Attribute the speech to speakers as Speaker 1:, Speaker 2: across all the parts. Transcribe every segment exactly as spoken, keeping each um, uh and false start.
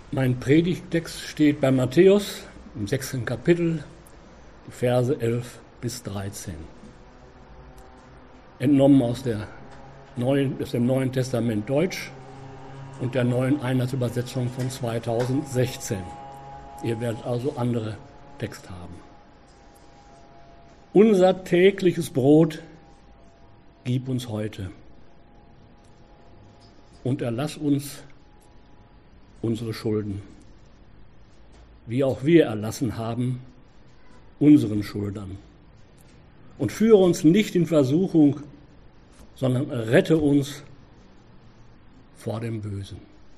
Speaker 1: Mein Predigttext steht bei Matthäus im sechsten Kapitel, die Verse elf bis dreizehn. Entnommen aus, der neuen, aus dem Neuen Testament Deutsch und der neuen Einheitsübersetzung von zweitausendsechzehn. Ihr werdet also andere Texte haben. Unser tägliches Brot gib uns heute und erlass uns unsere Schulden, wie auch wir erlassen haben unseren Schuldnern. Und führe uns nicht in Versuchung, sondern rette uns vor dem Bösen.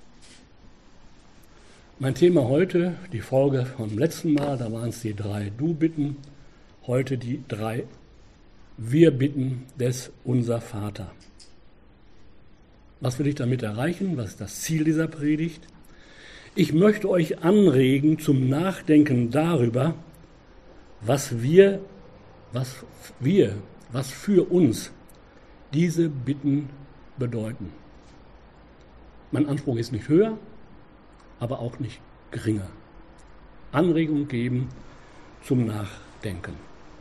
Speaker 1: Mein Thema heute, die Folge vom letzten Mal, da waren es die drei Du-Bitten, heute die drei Wir-Bitten des Unser Vater. Was will ich damit erreichen? Was ist das Ziel dieser Predigt? Ich möchte euch anregen zum Nachdenken darüber, was wir, was wir, was für uns diese Bitten bedeuten. Mein Anspruch ist nicht höher, aber auch nicht geringer. Anregung geben zum Nachdenken.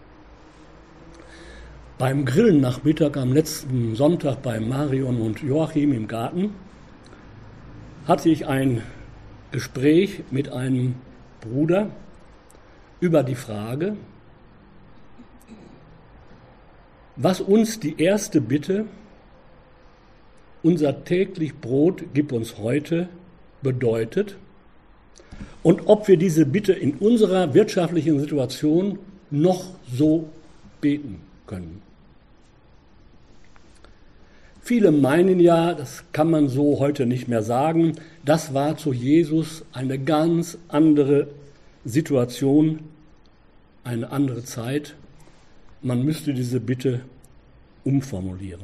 Speaker 1: Beim Grillennachmittag am letzten Sonntag bei Marion und Joachim im Garten hatte ich ein Gespräch mit einem Bruder über die Frage, was uns die erste Bitte, unser täglich Brot gib uns heute, bedeutet und ob wir diese Bitte in unserer wirtschaftlichen Situation noch so beten können. Viele meinen ja, das kann man so heute nicht mehr sagen, das war zu Jesus eine ganz andere Situation, eine andere Zeit. Man müsste diese Bitte umformulieren.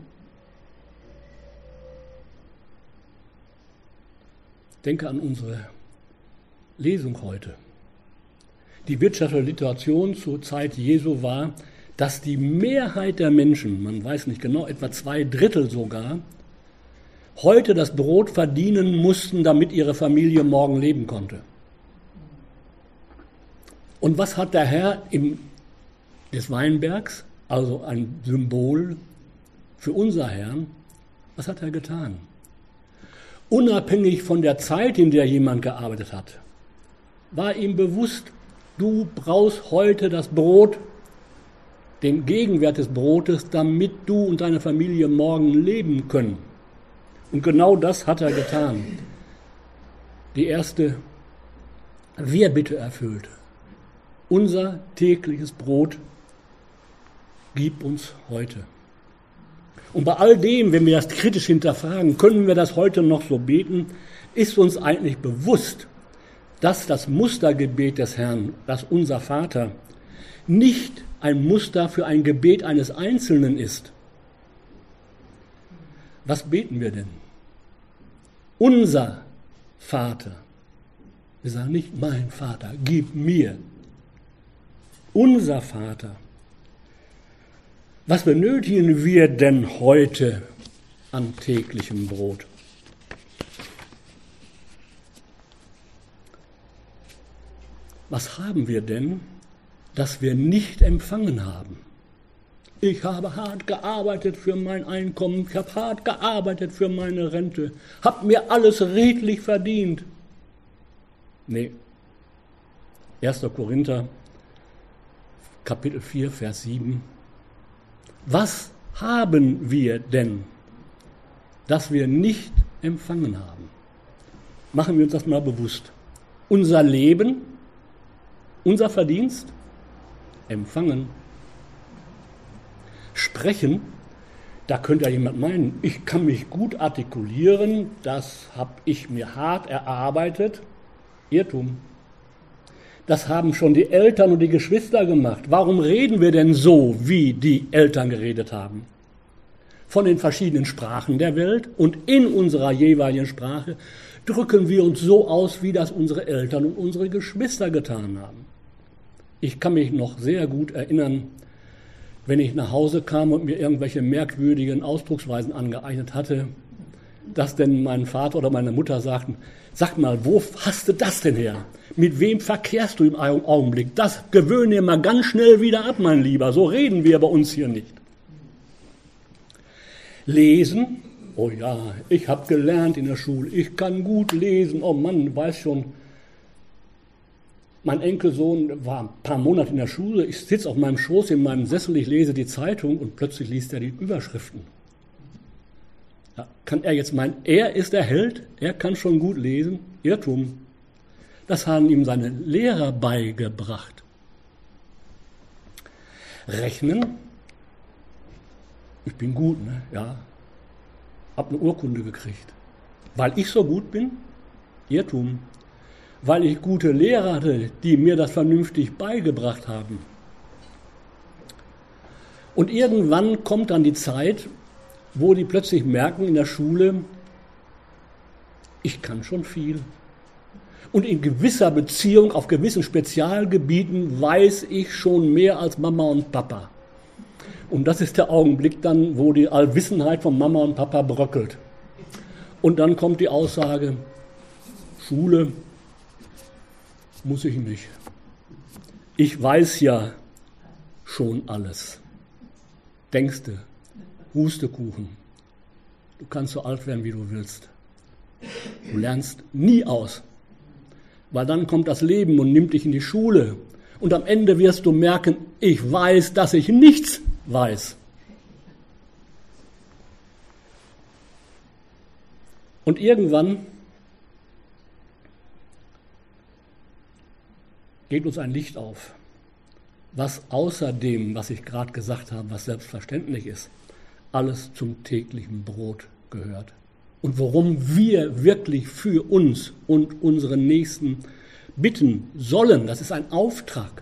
Speaker 1: Denke an unsere Lesung heute. Die wirtschaftliche Situation zur Zeit Jesu war, dass die Mehrheit der Menschen, man weiß nicht genau, etwa zwei Drittel sogar, heute das Brot verdienen mussten, damit ihre Familie morgen leben konnte. Und was hat der Herr im, des Weinbergs, also ein Symbol für unser Herrn, was hat er getan? Unabhängig von der Zeit, in der jemand gearbeitet hat, war ihm bewusst, du brauchst heute das Brot, den Gegenwert des Brotes, damit du und deine Familie morgen leben können. Und genau das hat er getan. Die erste Wir-Bitte erfüllt. Unser tägliches Brot gib uns heute. Und bei all dem, wenn wir das kritisch hinterfragen, können wir das heute noch so beten, ist uns eigentlich bewusst, dass das Mustergebet des Herrn, das Unser Vater, nicht ein Muster für ein Gebet eines Einzelnen ist. Was beten wir denn? Unser Vater. Wir sagen nicht, mein Vater, gib mir. Unser Vater. Was benötigen wir denn heute an täglichem Brot? Was haben wir denn, das wir nicht empfangen haben? Ich habe hart gearbeitet für mein Einkommen, ich habe hart gearbeitet für meine Rente, habe mir alles redlich verdient. Nee. erster Korinther, Kapitel vier, Vers sieben. Was haben wir denn, das wir nicht empfangen haben? Machen wir uns das mal bewusst. Unser Leben, unser Verdienst, empfangen. Sprechen, da könnte ja jemand meinen, ich kann mich gut artikulieren, das habe ich mir hart erarbeitet. Irrtum. Das haben schon die Eltern und die Geschwister gemacht. Warum reden wir denn so, wie die Eltern geredet haben? Von den verschiedenen Sprachen der Welt und in unserer jeweiligen Sprache drücken wir uns so aus, wie das unsere Eltern und unsere Geschwister getan haben. Ich kann mich noch sehr gut erinnern, wenn ich nach Hause kam und mir irgendwelche merkwürdigen Ausdrucksweisen angeeignet hatte, dass denn mein Vater oder meine Mutter sagten, sag mal, wo hast du das denn her? Mit wem verkehrst du im Augenblick? Das gewöhne dir mal ganz schnell wieder ab, mein Lieber. So reden wir bei uns hier nicht. Lesen, oh ja, ich habe gelernt in der Schule, ich kann gut lesen. Oh Mann, weiß schon, mein Enkelsohn war ein paar Monate in der Schule, ich sitze auf meinem Schoß in meinem Sessel, ich lese die Zeitung und plötzlich liest er die Überschriften. Ja, kann er jetzt meinen, er ist der Held, er kann schon gut lesen? Irrtum. Das haben ihm seine Lehrer beigebracht. Rechnen, ich bin gut, ne? Ja, hab eine Urkunde gekriegt. Weil ich so gut bin? Irrtum. Weil ich gute Lehrer hatte, die mir das vernünftig beigebracht haben. Und irgendwann kommt dann die Zeit, wo die plötzlich merken in der Schule, ich kann schon viel. Und in gewisser Beziehung, auf gewissen Spezialgebieten weiß ich schon mehr als Mama und Papa. Und das ist der Augenblick dann, wo die Allwissenheit von Mama und Papa bröckelt. Und dann kommt die Aussage, Schule muss ich nicht. Ich weiß ja schon alles. Denkste, Hustekuchen. Du kannst so alt werden, wie du willst. Du lernst nie aus. Weil dann kommt das Leben und nimmt dich in die Schule. Und am Ende wirst du merken, ich weiß, dass ich nichts weiß. Und irgendwann geht uns ein Licht auf, was außer dem, was ich gerade gesagt habe, was selbstverständlich ist, alles zum täglichen Brot gehört. Und worum wir wirklich für uns und unsere Nächsten bitten sollen, das ist ein Auftrag.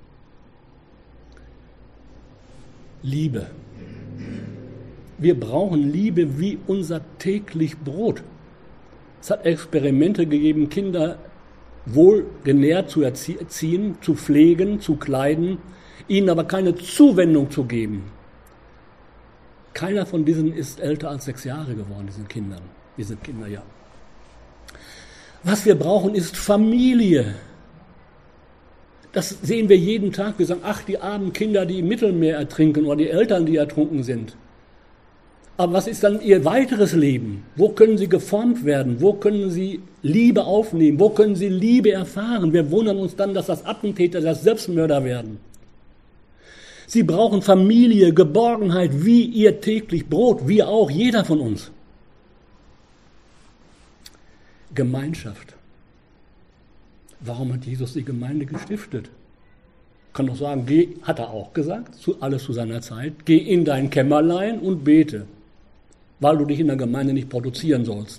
Speaker 1: Liebe. Wir brauchen Liebe wie unser täglich Brot. Es hat Experimente gegeben, Kinder wohl genährt zu erziehen, zu pflegen, zu kleiden, ihnen aber keine Zuwendung zu geben. Keiner von diesen ist älter als sechs Jahre geworden, diesen Kindern. Diese Kinder, ja. Was wir brauchen, ist Familie. Das sehen wir jeden Tag. Wir sagen, ach, die armen Kinder, die im Mittelmeer ertrinken oder die Eltern, die ertrunken sind. Aber was ist dann ihr weiteres Leben? Wo können sie geformt werden? Wo können sie Liebe aufnehmen? Wo können sie Liebe erfahren? Wir wundern uns dann, dass das Attentäter, das Selbstmörder werden. Sie brauchen Familie, Geborgenheit, wie ihr täglich Brot, wir auch, jeder von uns. Gemeinschaft. Warum hat Jesus die Gemeinde gestiftet? Ich kann doch sagen, geh, hat er auch gesagt, zu, alles zu seiner Zeit, geh in dein Kämmerlein und bete, weil du dich in der Gemeinde nicht produzieren sollst.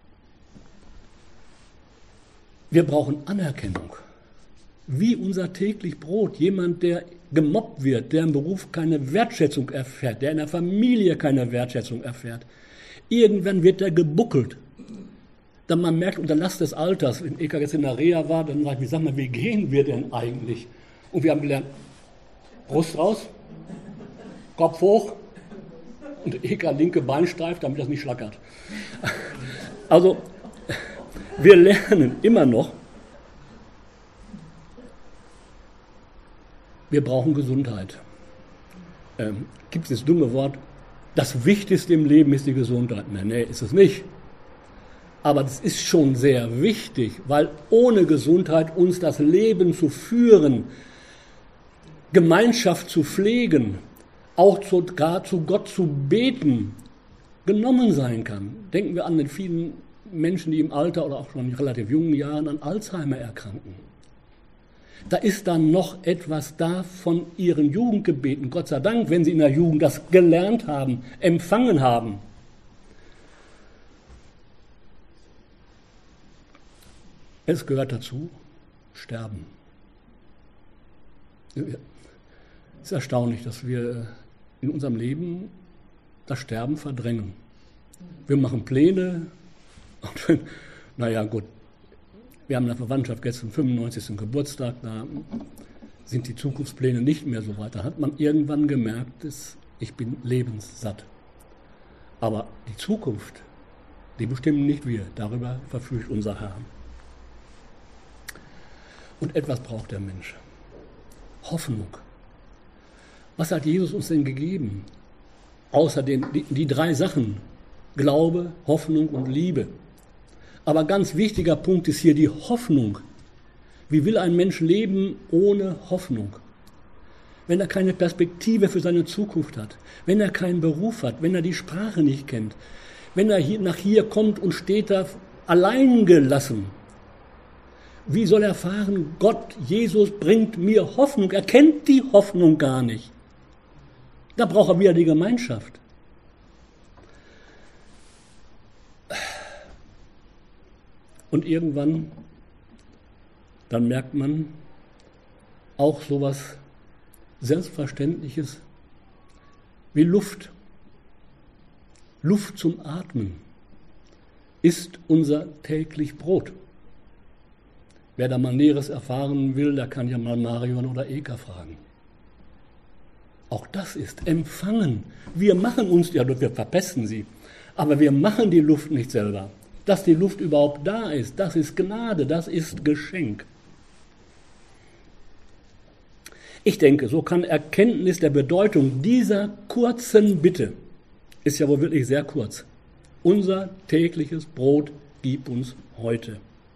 Speaker 1: Wir brauchen Anerkennung. Wie unser täglich Brot. Jemand, der gemobbt wird, der im Beruf keine Wertschätzung erfährt, der in der Familie keine Wertschätzung erfährt. Irgendwann wird er gebuckelt. Dann man merkt, unter Last des Alters, wenn Eka jetzt in der Reha war, dann sag ich, sag mal, wie gehen wir denn eigentlich? Und wir haben gelernt, Brust raus, Kopf hoch und Eka linke Bein steif, damit das nicht schlackert. Also, wir lernen immer noch, wir brauchen Gesundheit. Ähm, gibt es das dumme Wort, das Wichtigste im Leben ist die Gesundheit. Nein, nee, ist es nicht. Aber das ist schon sehr wichtig, weil ohne Gesundheit uns das Leben zu führen, Gemeinschaft zu pflegen, auch sogar zu Gott zu beten, genommen sein kann. Denken wir an den vielen Menschen, die im Alter oder auch schon in relativ jungen Jahren an Alzheimer erkranken. Da ist dann noch etwas da von ihren Jugendgebeten. Gott sei Dank, wenn sie in der Jugend das gelernt haben, empfangen haben. Es gehört dazu, sterben. Es ist erstaunlich, dass wir in unserem Leben das Sterben verdrängen. Wir machen Pläne. Und, naja, gut, wir haben in der Verwandtschaft gestern fünfundneunzigsten Geburtstag, da sind die Zukunftspläne nicht mehr so weit. Da hat man irgendwann gemerkt, dass ich bin lebenssatt. Aber die Zukunft, Die bestimmen nicht wir, darüber verfügt unser Herr. Und etwas braucht der Mensch. Hoffnung. Was hat Jesus uns denn gegeben? Außer den, die, die drei Sachen. Glaube, Hoffnung und Liebe. Aber ganz wichtiger Punkt ist hier die Hoffnung. Wie will ein Mensch leben ohne Hoffnung? Wenn er keine Perspektive für seine Zukunft hat, wenn er keinen Beruf hat, wenn er die Sprache nicht kennt, wenn er hier, nach hier kommt und steht da allein gelassen. Wie soll er erfahren, Gott, Jesus bringt mir Hoffnung? Er kennt die Hoffnung gar nicht. Da braucht er wieder die Gemeinschaft. Und irgendwann, dann merkt man auch sowas Selbstverständliches wie Luft. Luft zum Atmen ist unser täglich Brot. Wer da mal Näheres erfahren will, der kann ja mal Marion oder Eka fragen. Auch das ist Empfangen. Wir machen uns, ja, wir verpesten sie, aber wir machen die Luft nicht selber. Dass die Luft überhaupt da ist, das ist Gnade, das ist Geschenk. Ich denke, so kann Erkenntnis der Bedeutung dieser kurzen Bitte, ist ja wohl wirklich sehr kurz, unser tägliches Brot gib uns heute,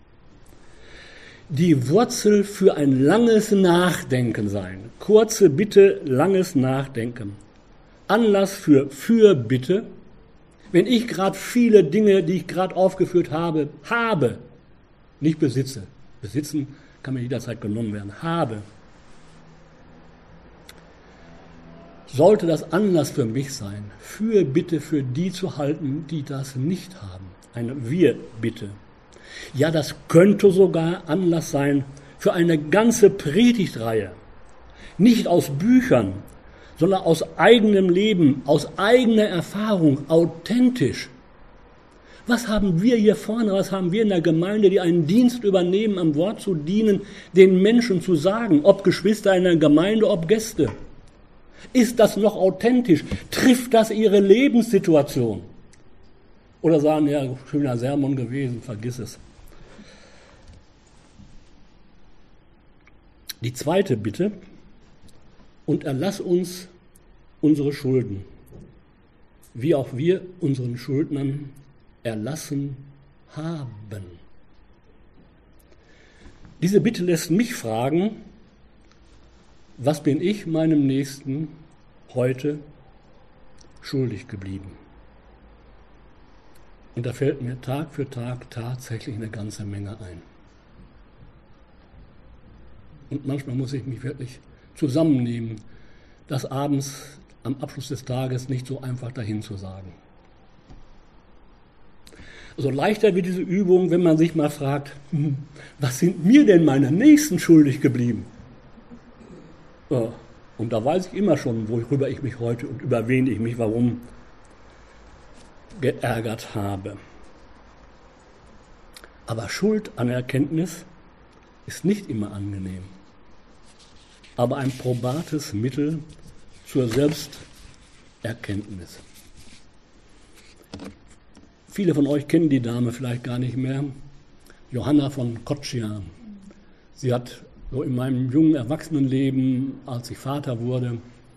Speaker 1: die Wurzel für ein langes Nachdenken sein. Kurze Bitte, langes Nachdenken. Anlass für Fürbitte. Wenn ich gerade viele Dinge, die ich gerade aufgeführt habe, habe, nicht besitze, besitzen kann mir jederzeit genommen werden, habe, sollte das Anlass für mich sein, Fürbitte für die zu halten, die das nicht haben. Eine Wir-Bitte. Ja, das könnte sogar Anlass sein für eine ganze Predigtreihe. Nicht aus Büchern, sondern aus eigenem Leben, aus eigener Erfahrung, authentisch. Was haben wir hier vorne, was haben wir in der Gemeinde, die einen Dienst übernehmen, am Wort zu dienen, den Menschen zu sagen, ob Geschwister in der Gemeinde, ob Gäste? Ist das noch authentisch? Trifft das ihre Lebenssituation? Oder sagen, ja, schöner Sermon gewesen, vergiss es. Die zweite Bitte, und erlass uns unsere Schulden, wie auch wir unseren Schuldnern erlassen haben. Diese Bitte lässt mich fragen, was bin ich meinem Nächsten heute schuldig geblieben? Und da fällt mir Tag für Tag tatsächlich eine ganze Menge ein. Und manchmal muss ich mich wirklich zusammennehmen, das abends am Abschluss des Tages nicht so einfach dahin zu sagen. Also leichter wird diese Übung, wenn man sich mal fragt, hm, was sind mir denn meine Nächsten schuldig geblieben? Ja, und da weiß ich immer schon, worüber ich mich heute und über wen ich mich warum geärgert habe. Aber Schuldanerkenntnis ist nicht immer angenehm, aber ein probates Mittel zur Selbsterkenntnis. Viele von euch kennen die Dame vielleicht gar nicht mehr, Johanna von Kotschian. Sie hat so in meinem jungen Erwachsenenleben, als ich Vater wurde,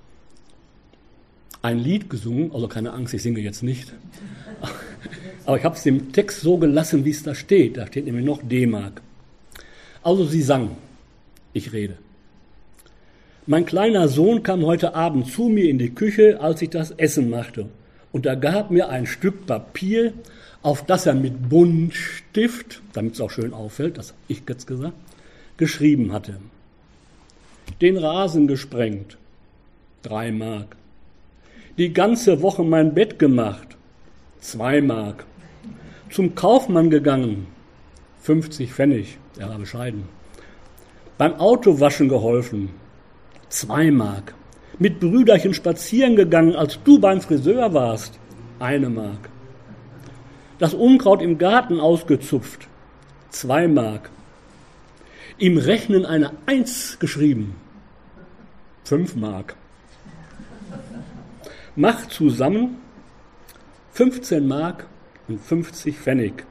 Speaker 1: ein Lied gesungen, also keine Angst, ich singe jetzt nicht, aber ich habe es dem Text so gelassen, wie es da steht. Da steht nämlich noch D-Mark. Also sie sang, ich rede. Mein kleiner Sohn kam heute Abend zu mir in die Küche, als ich das Essen machte. Und er gab mir ein Stück Papier, auf das er mit Buntstift, damit es auch schön auffällt, das habe ich jetzt gesagt, geschrieben hatte. Den Rasen gesprengt, drei Mark. Die ganze Woche mein Bett gemacht, zwei Mark. Zum Kaufmann gegangen, fünfzig Pfennig, er war bescheiden. Beim Autowaschen geholfen, zwei Mark. Mit Brüderchen spazieren gegangen, als du beim Friseur warst, eine Mark. Das Unkraut im Garten ausgezupft, zwei Mark. Im Rechnen eine Eins geschrieben, fünf Mark. Mach zusammen fünfzehn Mark und fünfzig Pfennig.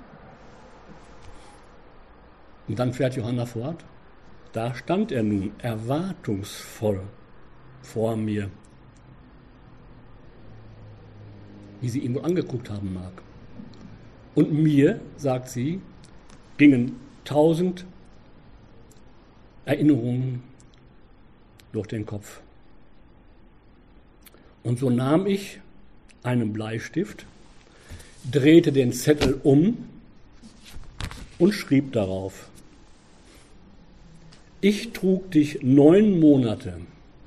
Speaker 1: Und dann fährt Johanna fort. Da stand er nun erwartungsvoll vor mir, wie sie ihn wohl angeguckt haben mag. Und mir, sagt sie, gingen tausend Erinnerungen durch den Kopf. Und so nahm ich einen Bleistift, drehte den Zettel um und schrieb darauf: Ich trug dich neun Monate,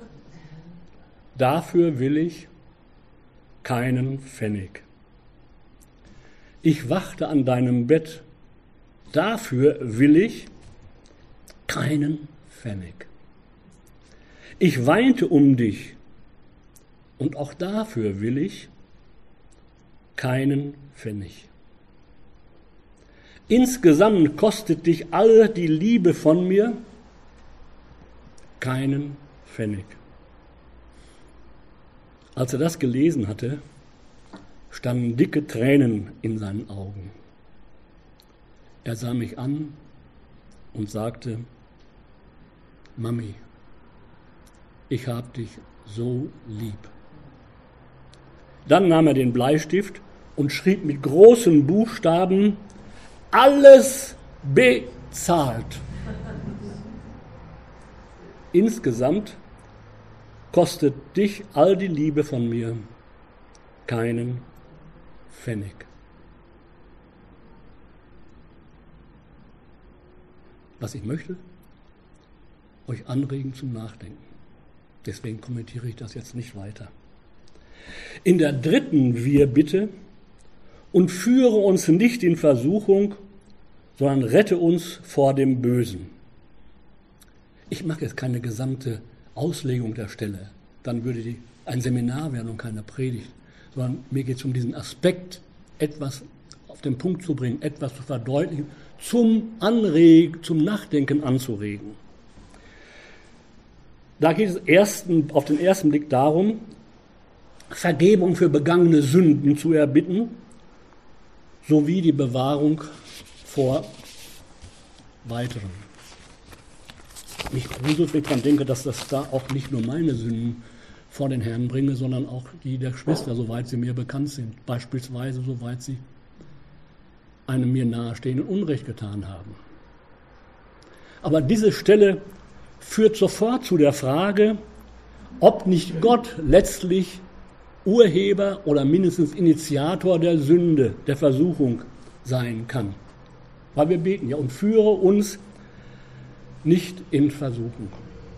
Speaker 1: dafür will ich keinen Pfennig. Ich wachte an deinem Bett, dafür will ich keinen Pfennig. Ich weinte um dich, und auch dafür will ich keinen Pfennig. Insgesamt kostet dich all die Liebe von mir keinen Pfennig. Als er das gelesen hatte, standen dicke Tränen in seinen Augen. Er sah mich an und sagte: Mami, ich hab dich so lieb. Dann nahm er den Bleistift und schrieb mit großen Buchstaben: Alles bezahlt. Insgesamt kostet dich all die Liebe von mir keinen Pfennig. Was ich möchte, euch anregen zum Nachdenken. Deswegen kommentiere ich das jetzt nicht weiter. In der dritten Wir-Bitte: Und führe uns nicht in Versuchung, sondern rette uns vor dem Bösen. Ich mache jetzt keine gesamte Auslegung der Stelle, dann würde die ein Seminar werden und keine Predigt, sondern mir geht es um diesen Aspekt, etwas auf den Punkt zu bringen, etwas zu verdeutlichen, zum Anregen, zum Nachdenken anzuregen. Da geht es ersten, auf den ersten Blick darum, Vergebung für begangene Sünden zu erbitten, sowie die Bewahrung vor weiteren. Mich gruselt, wenn ich daran denke, dass das da auch nicht nur meine Sünden vor den Herrn bringe, sondern auch die der Geschwister, soweit sie mir bekannt sind. Beispielsweise, soweit sie einem mir nahestehenden Unrecht getan haben. Aber diese Stelle führt sofort zu der Frage, ob nicht Gott letztlich Urheber oder mindestens Initiator der Sünde, der Versuchung sein kann. Weil wir beten ja: Und führe uns nicht in Versuchung.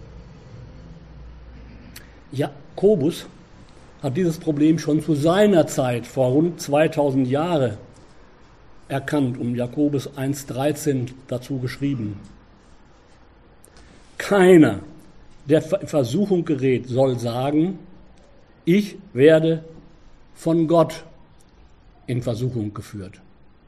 Speaker 1: Jakobus hat dieses Problem schon zu seiner Zeit, vor rund zweitausend Jahren, erkannt, um Jakobus eins dreizehn dazu geschrieben. Keiner, der in Versuchung gerät, soll sagen: Ich werde von Gott in Versuchung geführt.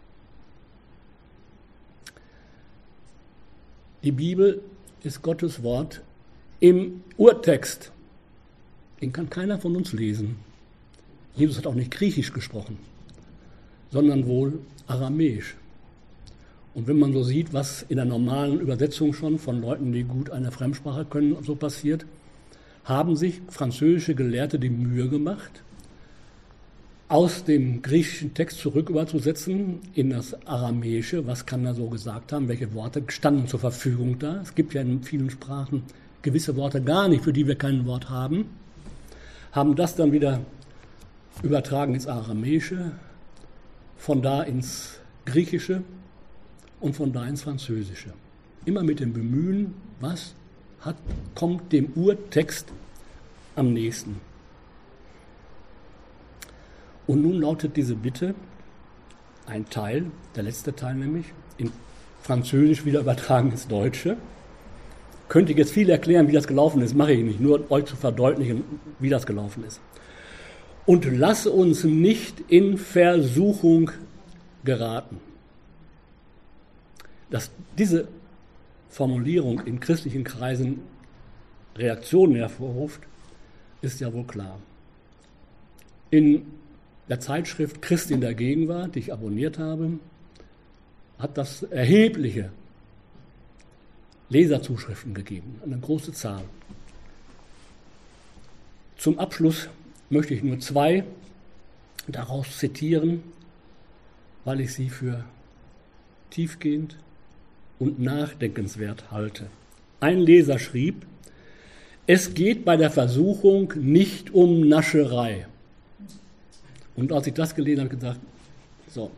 Speaker 1: Die Bibel ist Gottes Wort im Urtext. Den kann keiner von uns lesen. Jesus hat auch nicht Griechisch gesprochen, sondern wohl Aramäisch. Und wenn man so sieht, was in der normalen Übersetzung schon von Leuten, die gut eine Fremdsprache können, so passiert, haben sich französische Gelehrte die Mühe gemacht, aus dem griechischen Text zurück überzusetzen in das Aramäische. Was kann er so gesagt haben? Welche Worte standen zur Verfügung da? Es gibt ja in vielen Sprachen gewisse Worte gar nicht, für die wir kein Wort haben. Haben das dann wieder übertragen ins Aramäische, von da ins Griechische und von da ins Französische. Immer mit dem Bemühen, was hat, kommt dem Urtext am nächsten. Und nun lautet diese Bitte, ein Teil, der letzte Teil nämlich, in Französisch wieder übertragen ins Deutsche. Könnte ich jetzt viel erklären, wie das gelaufen ist, mache ich nicht, nur euch zu verdeutlichen, wie das gelaufen ist. Und lass uns nicht in Versuchung geraten. Dass diese Formulierung in christlichen Kreisen Reaktionen hervorruft, ist ja wohl klar. In der Zeitschrift Christ in der Gegenwart, die ich abonniert habe, hat das erhebliche Leserzuschriften gegeben, eine große Zahl. Zum Abschluss möchte ich nur zwei daraus zitieren, weil ich sie für tiefgehend und nachdenkenswert halte. Ein Leser schrieb: Es geht bei der Versuchung nicht um Nascherei. Und als ich das gelesen habe, habe ich gedacht, so,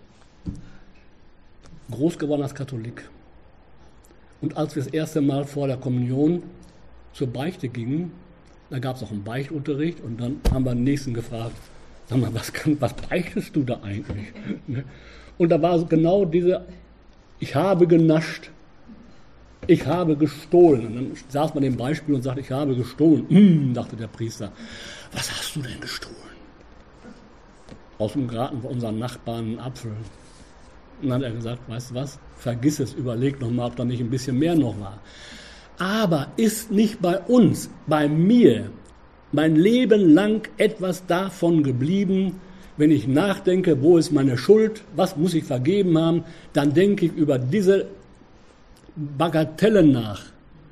Speaker 1: groß geworden als Katholik. Und als wir das erste Mal vor der Kommunion zur Beichte gingen, da gab es auch einen Beichtunterricht und dann haben wir den Nächsten gefragt, sag mal, was, kann, was beichtest du da eigentlich? Und da war genau diese, ich habe genascht, ich habe gestohlen. Und dann saß man im Beispiel und sagte, ich habe gestohlen. Hm, dachte der Priester, was hast du denn gestohlen? Aus dem Garten von unseren Nachbarn einen Apfel. Und dann hat er gesagt, weißt du was, vergiss es, überleg nochmal, ob da nicht ein bisschen mehr noch war. Aber ist nicht bei uns, bei mir, mein Leben lang etwas davon geblieben, wenn ich nachdenke, wo ist meine Schuld, was muss ich vergeben haben, dann denke ich über diese Bagatellen nach.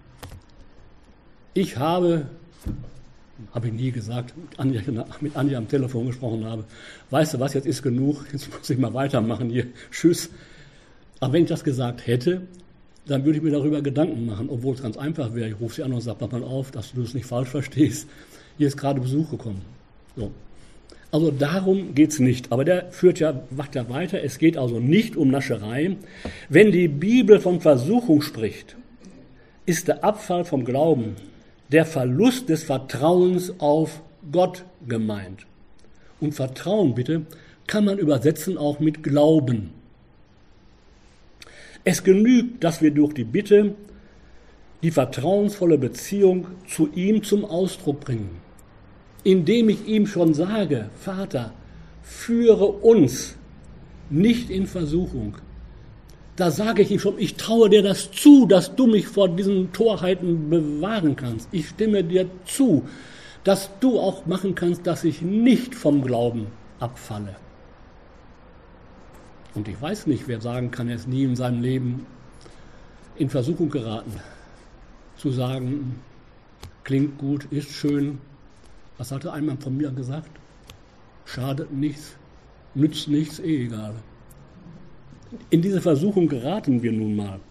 Speaker 1: Ich habe, habe ich nie gesagt, mit Anja, mit Anja am Telefon gesprochen habe, weißt du was, jetzt ist genug, jetzt muss ich mal weitermachen hier, tschüss. Aber wenn ich das gesagt hätte, dann würde ich mir darüber Gedanken machen, obwohl es ganz einfach wäre. Ich rufe sie an und sage, pass mal auf, dass du es nicht falsch verstehst. Hier ist gerade Besuch gekommen. So. Also darum geht es nicht. Aber der führt ja, macht ja weiter. Es geht also nicht um Nascherei. Wenn die Bibel von Versuchung spricht, ist der Abfall vom Glauben, der Verlust des Vertrauens auf Gott gemeint. Und Vertrauen, bitte, kann man übersetzen auch mit Glauben. Es genügt, dass wir durch die Bitte die vertrauensvolle Beziehung zu ihm zum Ausdruck bringen, indem ich ihm schon sage, Vater, führe uns nicht in Versuchung. Da sage ich ihm schon, ich traue dir das zu, dass du mich vor diesen Torheiten bewahren kannst. Ich stimme dir zu, dass du auch machen kannst, dass ich nicht vom Glauben abfalle. Und ich weiß nicht, wer sagen kann, er ist nie in seinem Leben in Versuchung geraten, zu sagen, klingt gut, ist schön. Was hatte einmal von mir gesagt? Schadet nichts, nützt nichts, eh egal. In diese Versuchung geraten wir nun mal.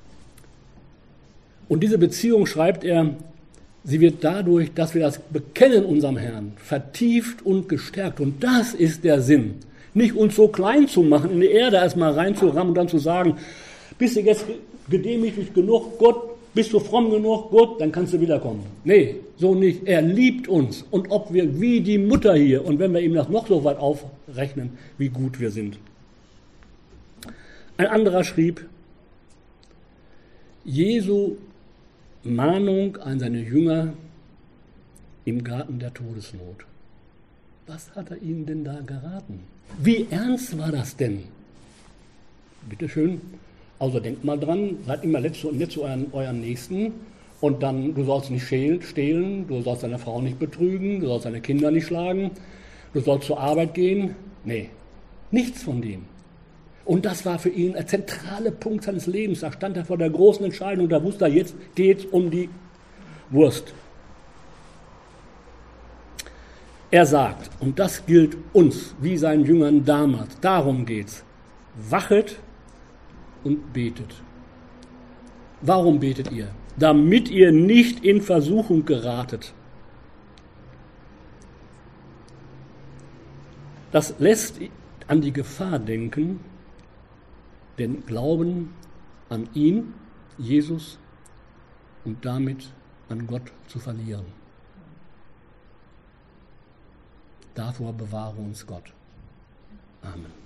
Speaker 1: Und diese Beziehung, schreibt er, sie wird dadurch, dass wir das bekennen unserem Herrn, vertieft und gestärkt. Und das ist der Sinn. Nicht uns so klein zu machen, in die Erde erstmal reinzurammen und dann zu sagen, bist du jetzt gedemütigt genug, Gott, bist du fromm genug, Gott, dann kannst du wiederkommen. Nee, so nicht. Er liebt uns. Und ob wir wie die Mutter hier, und wenn wir ihm das noch so weit aufrechnen, wie gut wir sind. Ein anderer schrieb, Jesu Mahnung an seine Jünger im Garten der Todesnot. Was hat er ihnen denn da geraten? Wie ernst war das denn? Bitte schön. Also denkt mal dran, seid immer nett zu, nett zu euren, euren Nächsten und dann, du sollst nicht stehlen, du sollst deine Frau nicht betrügen, du sollst deine Kinder nicht schlagen, du sollst zur Arbeit gehen. Nee, nichts von dem. Und das war für ihn ein zentraler Punkt seines Lebens. Da stand er vor der großen Entscheidung, da wusste er, jetzt geht es um die Wurst. Er sagt, und das gilt uns, wie seinen Jüngern damals, darum geht's, wachet und betet. Warum betet ihr? Damit ihr nicht in Versuchung geratet. Das lässt an die Gefahr denken, den Glauben an ihn, Jesus, und damit an Gott zu verlieren. Davor bewahre uns Gott. Amen.